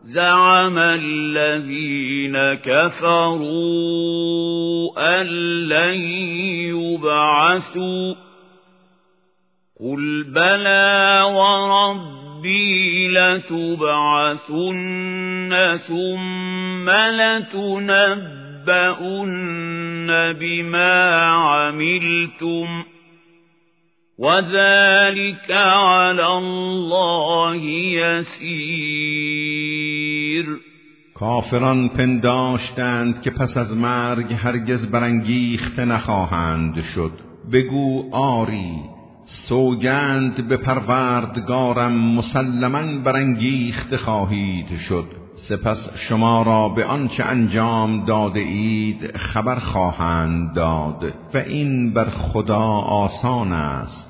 زعم الذين كفروا أن لن يبعثوا قل بلى وربي لتبعثن ثم لتنبؤن بما عملتم وذلك على الله یسیر. کافران پنداشتند که پس از مرگ هرگز برانگیخته نخواهند شد. بگو آری، سوگند به پروردگارم مسلماً برانگیخته خواهید شد. سپس شما را به آنچه انجام داده اید خبر خواهند داد و این بر خدا آسان است.